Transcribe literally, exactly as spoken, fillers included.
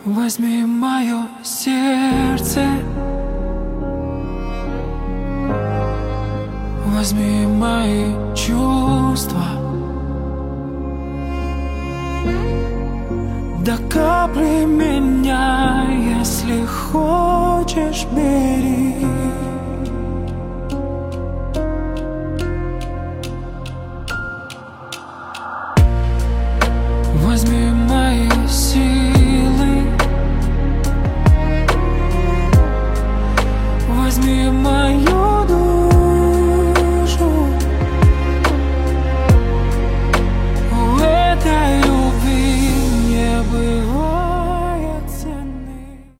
Возьми мое сердце, возьми мои чувства, до капли меня, если хочешь, бери. Возьми мои силы, возьми мою душу.